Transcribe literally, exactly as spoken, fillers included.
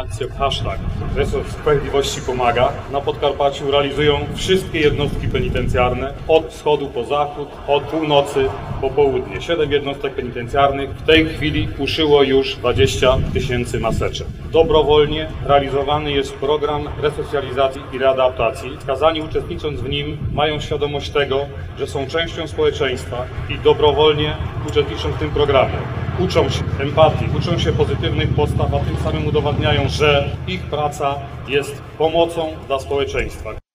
akcję hashtag Resort Sprawiedliwości Pomaga na Podkarpaciu realizują wszystkie jednostki penitencjarne od wschodu po zachód, od północy po południe. Siedem jednostek penitencjarnych w tej chwili uszyło już dwadzieścia tysięcy maseczek. Dobrowolnie realizowany jest program resocjalizacji i readaptacji. Skazani, uczestnicząc w nim, mają świadomość tego, że są częścią społeczeństwa i dobrowolnie uczestniczą w tym programie. Uczą się empatii, uczą się pozytywnych postaw, a tym samym udowadniają, że ich praca jest pomocą dla społeczeństwa.